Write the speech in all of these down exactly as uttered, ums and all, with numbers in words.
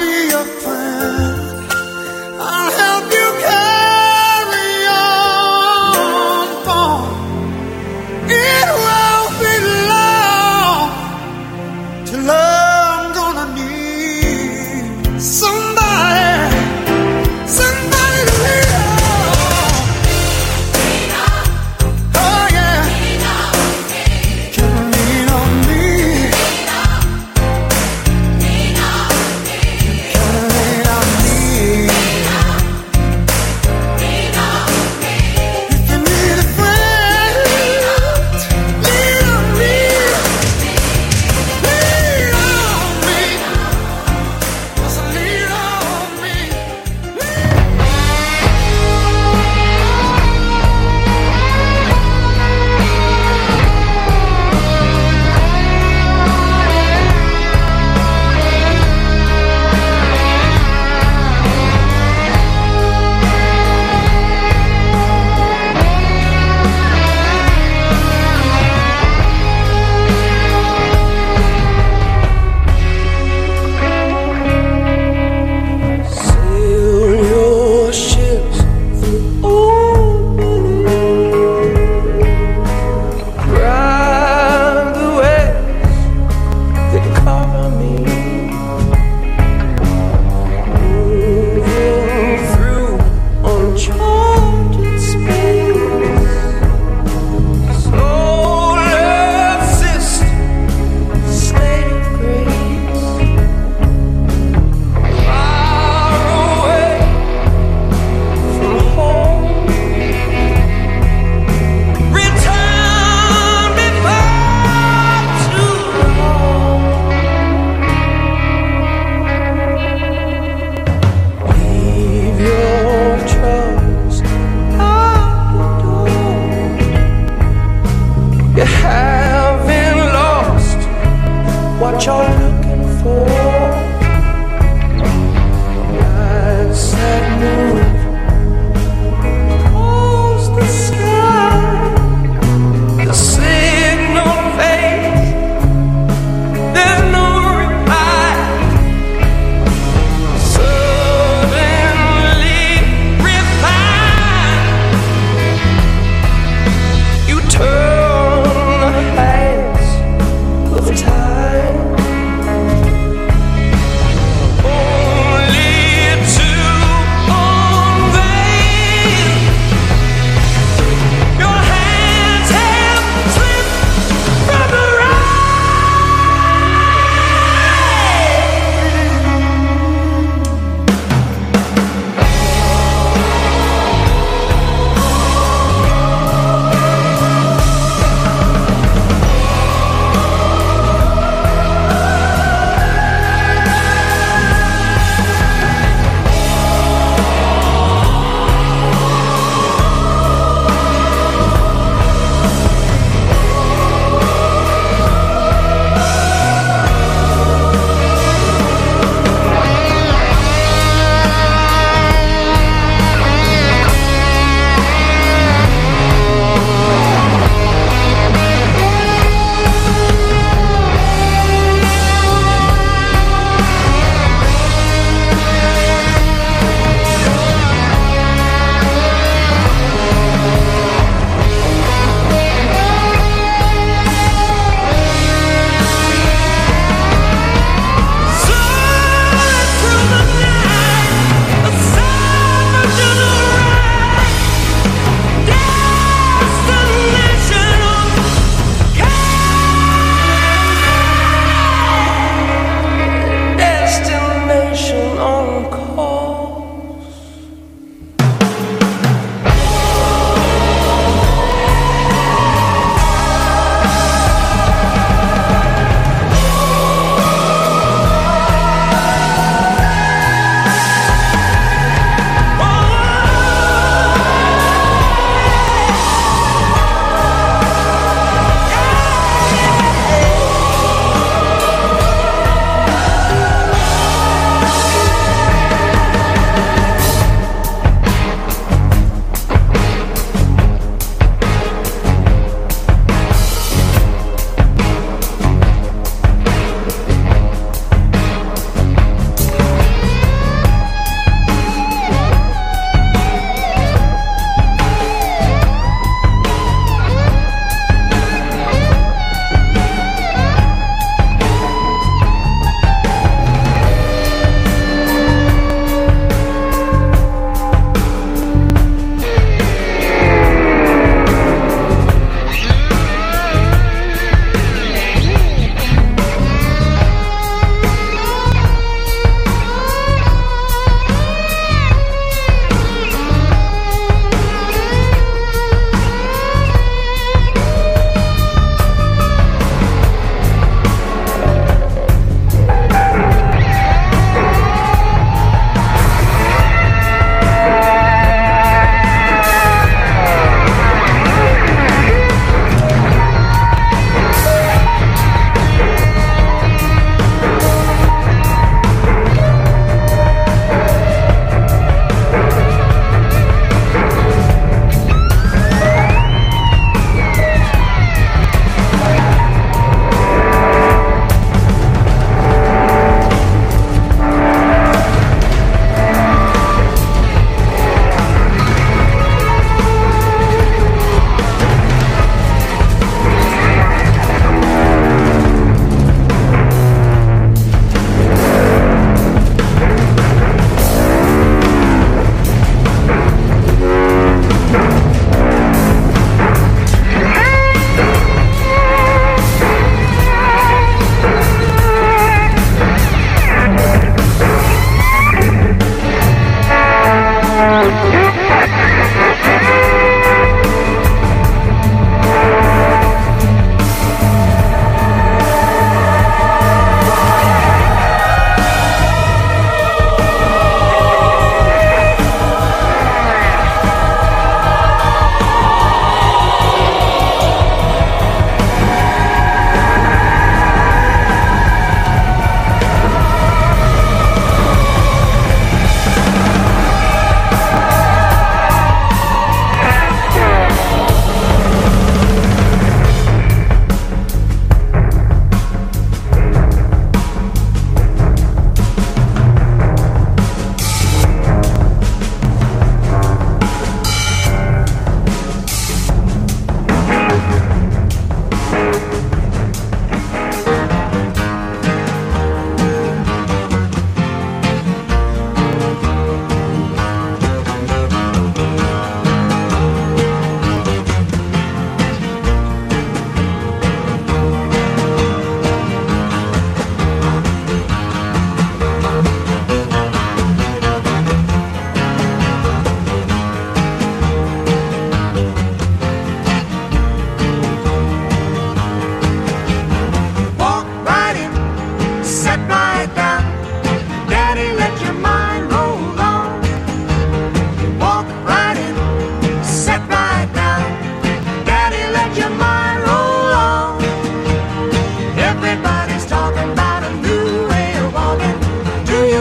Lean on me.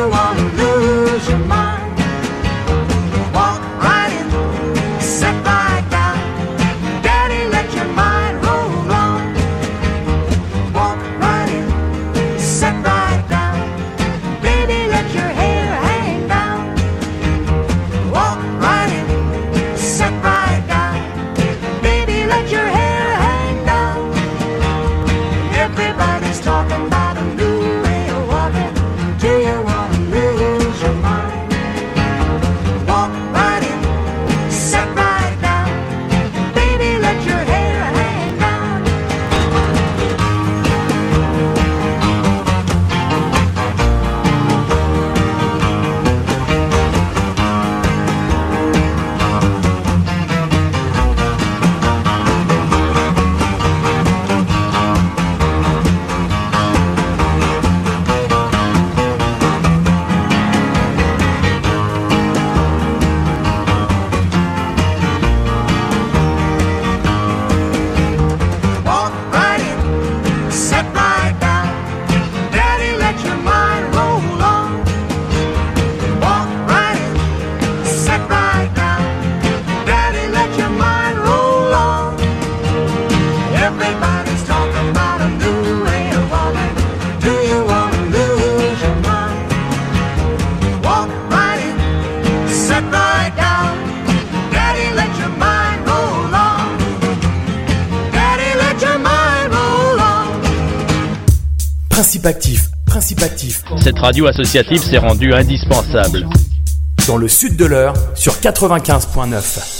you want to lose your mind? Walk right in, sit right down. Daddy, let your mind roll on. Walk right in, sit right down. Baby, let your hair hang down. Walk right in, sit right down. Baby, let your hair hang down. Everybody's talking about a new way of walking. Do you want to lose your mind? Walk right in, sit right down. Baby, let your hair hang down. Walk right in, sit right down. Daddy, let your mind roll on. Walk right in, sit right down. Daddy, let your mind roll on. Everybody's talking about a new way of walking. Do you want to lose your mind? Walk right in, sit right down. Daddy, let your mind roll on. Daddy, let your mind roll on. Principe actif, principe actif. Cette radio associative s'est rendue indispensable. Dans le sud de l'Eure, sur quatre-vingt-quinze virgule neuf.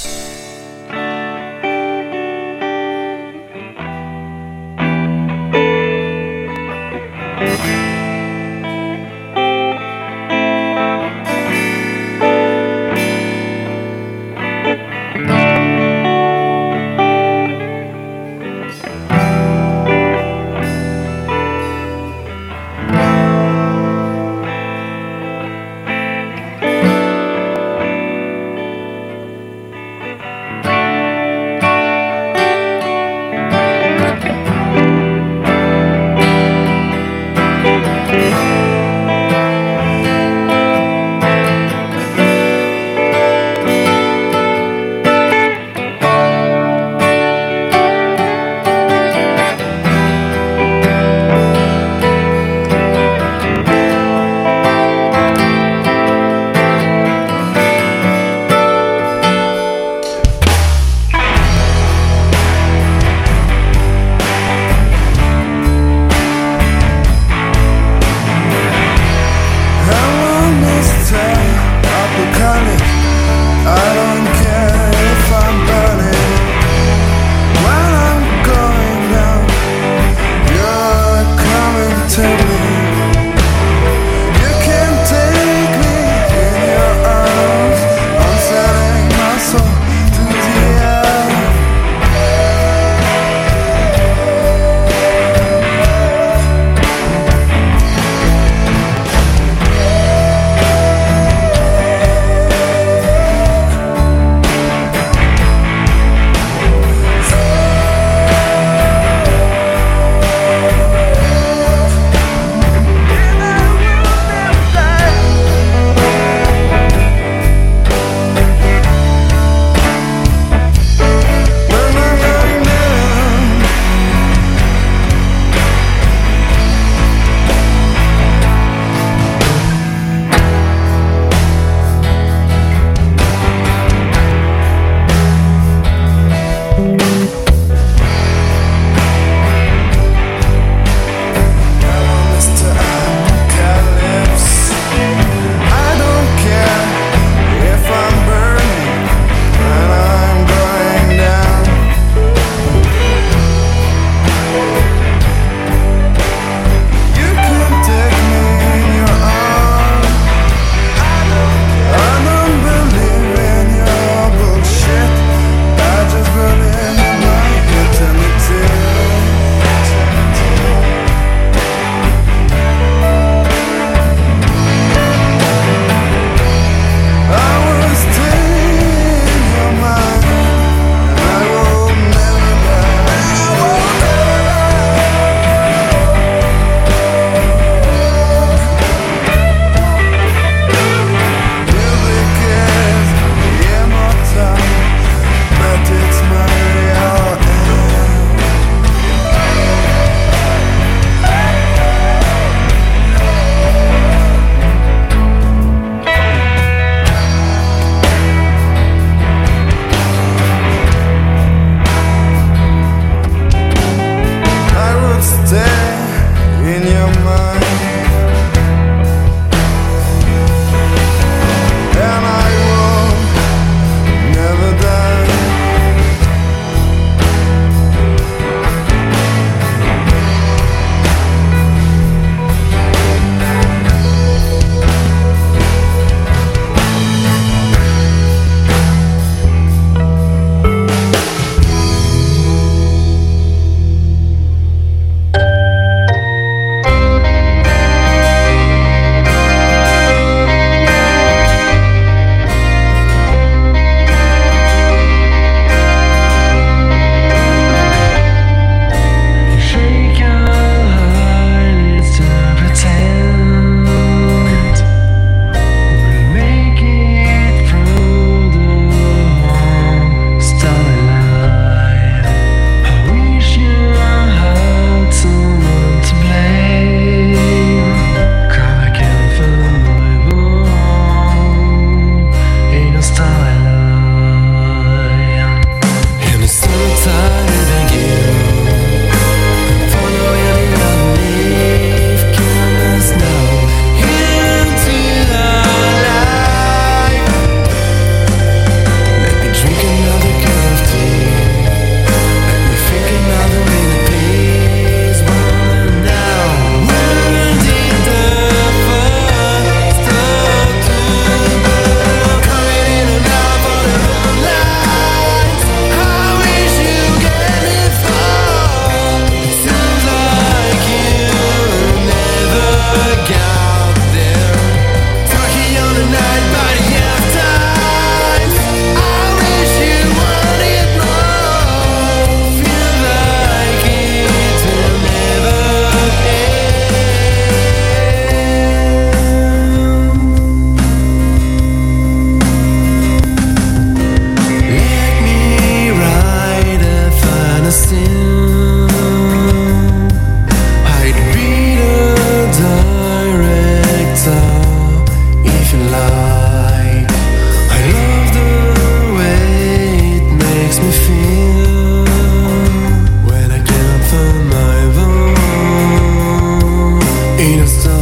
light. I love the way it makes me feel when I can't find my own in a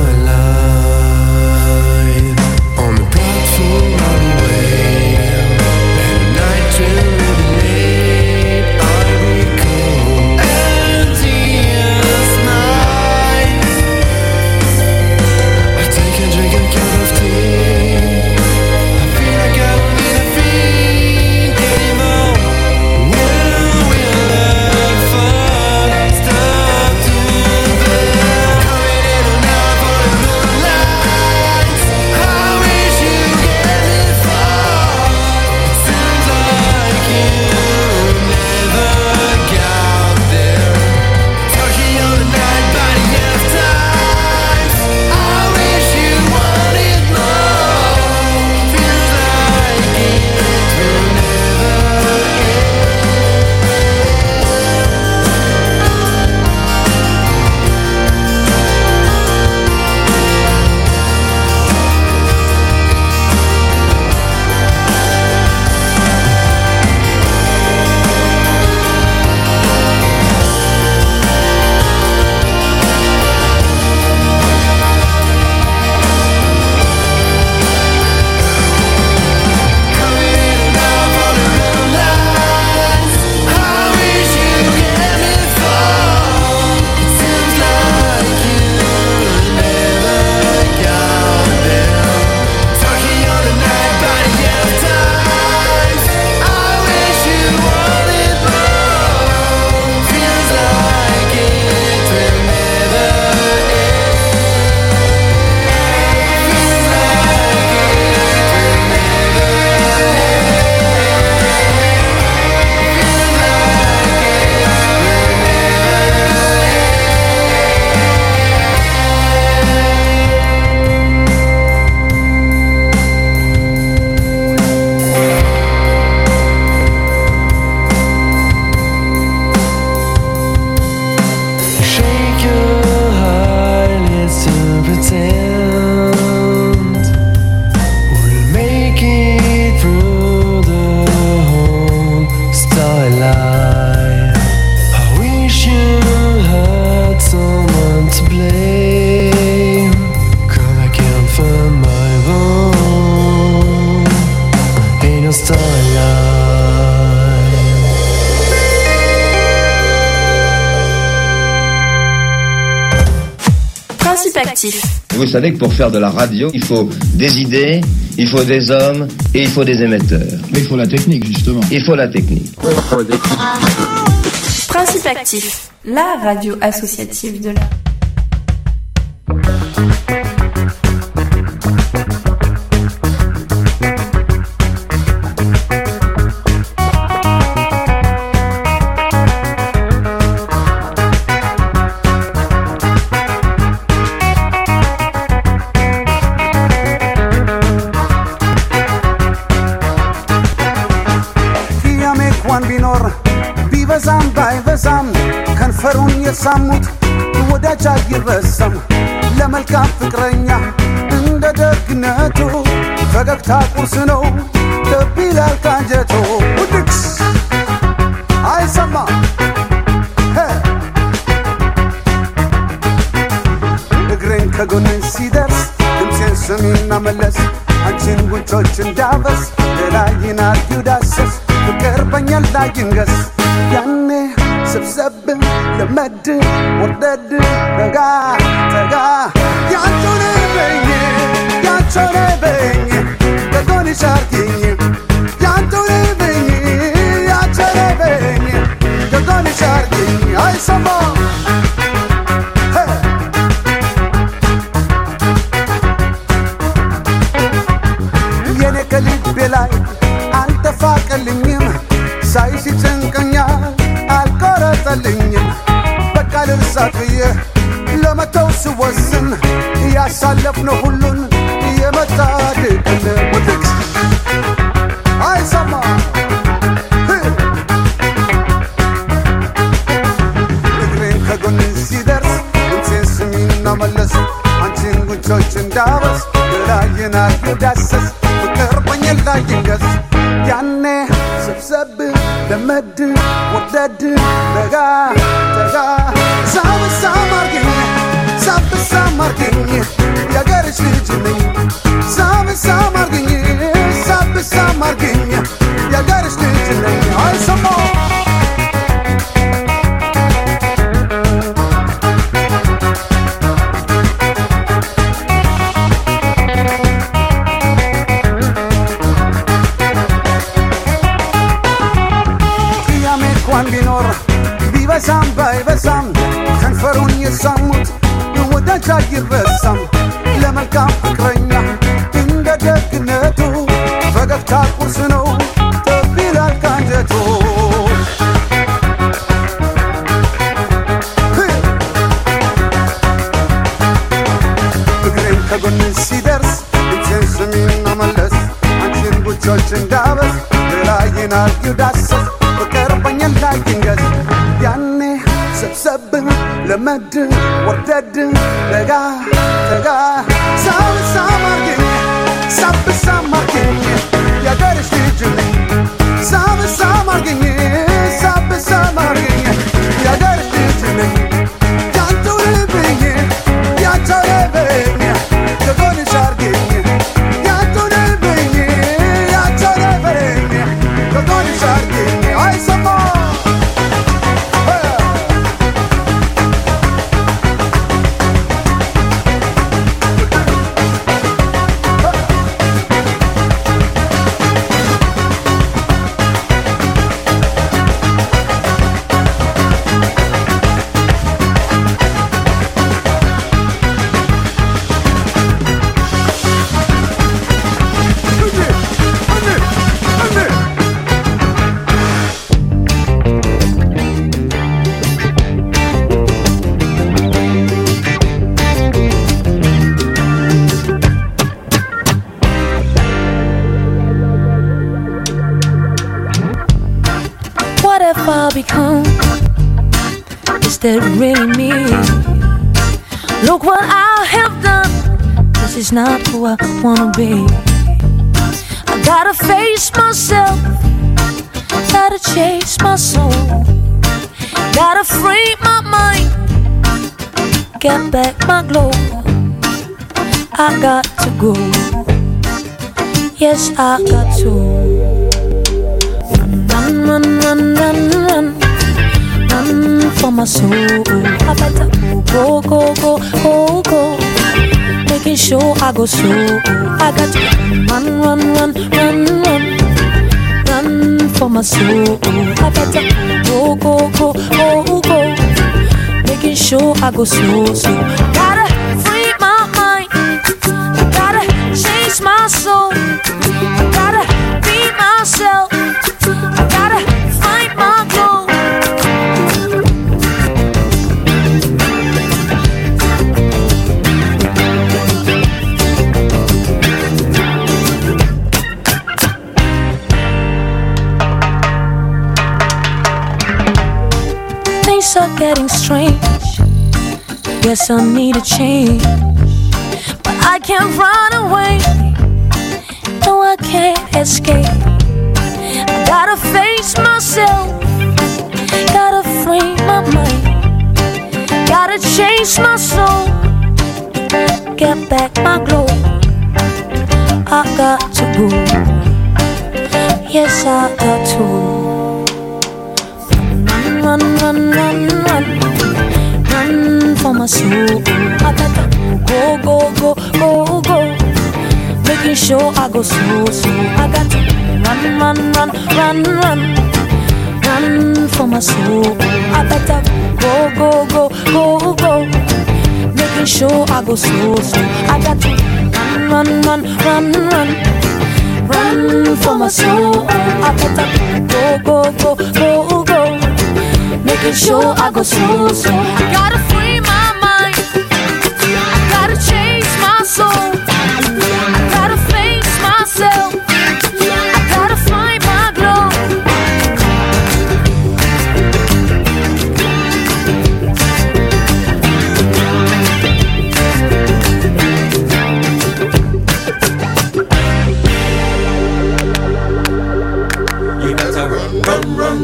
starlight. On the platform I'll be waiting, and the night train will be late. I'll be cold, empty as night. I take a drink and cup of tea. I feel like I don't need a drink anymore. When will that fun start to burn? Coming in and out for the moonlight. I wish you get me far. Seems like you never got there. Talking all the night, body of time. I wish you wanted more. Feels like it will never shake your eyelids to pretend we'll make it through the whole starlight. I wish you had someone to blame, 'cause I can't find my own in a starlight. Principe actif. Vous savez que pour faire de la radio, il faut des idées, il faut des hommes et il faut des émetteurs. Mais il faut la technique, justement. Il faut la technique. Principe actif, la radio associative de la... ቅያሜ እንኳን ቢኖር ቢበዛም ባይበዛም ከንፈሩን የሳሙት ወዳጅ አይረሳም። ለመልካም ፍቅረኛ እንደ ደግነቱ ፈገግታ ቁርስ ነው ልብ ይላል ካንጀቱ። ውድቅስ አይሰማ እግሬን ከጎኔ ሲደርስ ድምፄን ስሚና መለስ አንቺን ጉንጮች እንዳበስ ሌላይን አርጊው ዳሰስ ፍቅር በኛ ላይ ይንገስ ያኔ ስብሰብ ለመድ ወርደድ ረጋ ተጋ ያንተነ በኝ ያንተነ በኝ ከጎንሽ አርጊኝ ያንተነ በኝ ያንተነ በኝ ከጎንሽ አርጊኝ አይሰማ የኔ ከልቤ ላይ አልተፋቀልኝም ሳይሽ ጭንቀኛል አልቆረጠልኝም በቃ ልርሳት ብዬ ለመተው ስወስን ያሳለፍነው ሁሉን የመጣ ድቅን ውድቅ አይሰማ እግሬን ከጎን ሲደርስ ድምፄን ስሚና መለስ አንቺን ጉንጮች እንዳበስ ገላዬን አርጊው ይዳሰስ ፍቅር በኛ ላይ ይንገስ ያኔ ሰብሰብ ለመድ ወደድ ደጋ ደጋ ሳብሳ ማርገኝ ሳብሳ ማርገኝ ያገርሽ ልጅ ነኝ ሳብሳ ማርገኝ ሳብሳ ማርገኝ ያገርሽ ልጅ ነኝ አይሰማ በሳም ባይ በሳም ከንፈሩን የሳሙት ወዳጅ አይረሳም ለመልካም ፍቅረኛ እንደ ደግነቱ ፈገግታ ቁርስ ነው ጠብ ይላል ካንጀቱ ፍቅሬም ከጎን ሲደርስ እጄን ስሚና መለስ አንቺን ጉቾች እንዳበስ ገላዬን አርጊው ዳሰስ ፍቅር በኛ ላይ ይንገስ ያኔ ሰብሰብ ለመድ ወርደድ ደጋ ደጋ ሳብሳ ማርገኝ ሳብሳ ማርገኝ ያገርሽ ልጅ ነኝ ሳብሳ ማርገኝ ሳብሳ ማርገኝ ያገርሽ ልጅ ነኝ ያንተው ልብኝ ያንተው ልብኝ ከጎንሽ አርገኝ ያንተው ልብኝ ያንተው ልብኝ ከጎንሽ አርገኝ አይሰማ Become is that really me? Look what I have done. This is not who I wanna be. I gotta face myself, gotta chase my soul, gotta free my mind, get back my glow. I got to go, yes I got to. Run, run, run, run, run, run for my soul. I better go, go, go, go, go, making sure I go slow. I got to run, run, run, run, run, run for my soul. I better go, go, go, go, go, making sure I go slow, slow. Gotta free my mind, I gotta chase my soul, I gotta be myself. I gotta find my glow. Things are getting strange. Guess I need a change, but I can't run away. No, I can't escape. Gotta face myself, gotta free my mind, gotta chase my soul, get back my glow. I got to go, yes I got to. Run, run, run, run, run, run for my soul. I gotta go, go, go, go, go, making sure I go slow, slow. I got to run, run, run, run, run, run for my soul. I better go, go, go, go, go, making sure I go slow, slow. I got to run, run, run, run, run, run for my soul. I better go, go, go, go, go, making sure I go slow, slow. I gotta free my mind, I gotta chase my soul, I gotta face myself.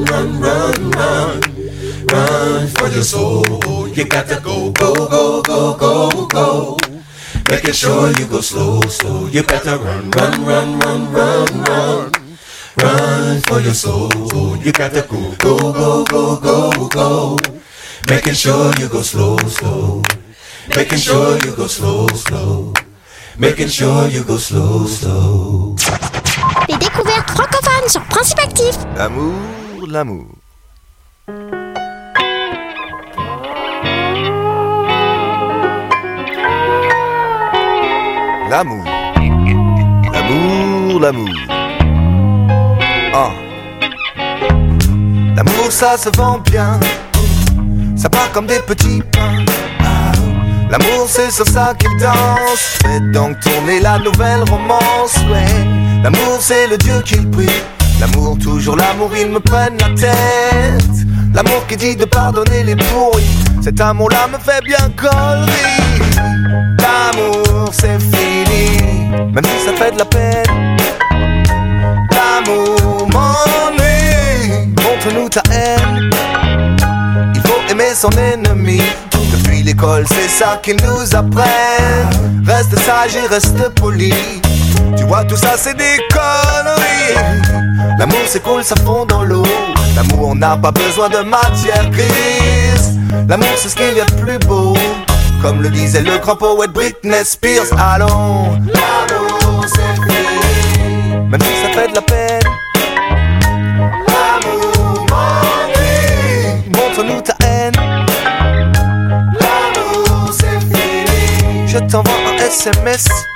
run, run, run, run, run for your soul. You got to go, go, go, go, go, go. Making sure you go slow, slow. You better run, run, run, run, run, run, run for your soul. You got to go, go, go, go, go, go. Making sure you go slow, slow. Making sure you go slow, slow. Making sure you go slow, slow. Les découvertes francophones sur Principe Actif. L'amour, l'amour. L'amour, l'amour, l'amour. Ah. L'amour, ça se vend bien. Ça part comme des petits pains. Ah. L'amour, c'est sur ça qu'il danse. Faites donc tourner la nouvelle romance. Ouais. L'amour, c'est le Dieu qu'il prie. L'amour, toujours l'amour, ils me prennent la tête. L'amour qui dit de pardonner les pourris. Cet amour-là me fait bien collerie. L'amour c'est fini, même si ça fait de la peine. L'amour m'ennuie, montre-nous ta haine. Il faut aimer son ennemi. Depuis l'école c'est ça qu'ils nous apprennent. Reste sage et reste poli. Tu vois tout ça c'est des conneries. L'amour c'est cool, ça fond dans l'eau. L'amour n'a pas besoin de matière grise. L'amour c'est ce qu'il y a de plus beau. Comme le disait le grand poète Britney Spears. Allons, l'amour c'est fini, même si ça fait de la peine. L'amour m'ennuie, montre-nous ta haine. L'amour c'est fini. Je t'envoie un S M S.